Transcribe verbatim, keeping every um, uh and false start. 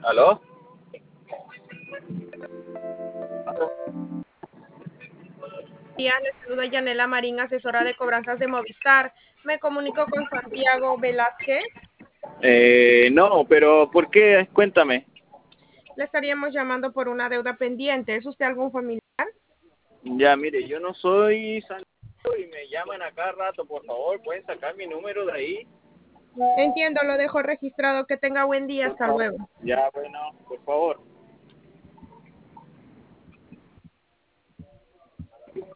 ¿Aló? Días, le saluda Yanela Marín, asesora de cobranzas de Movistar. Me comunico con Santiago Velázquez. Eh, no, pero ¿por qué? Cuéntame. Le estaríamos llamando por una deuda pendiente. ¿Es usted algún familiar? Ya, mire, yo no soy Santiago y me llaman a cada rato. Por favor, ¿pueden sacar mi número de ahí? Entiendo, lo dejo registrado. Que tenga buen día. Por Hasta favor. luego. Ya, bueno, por favor.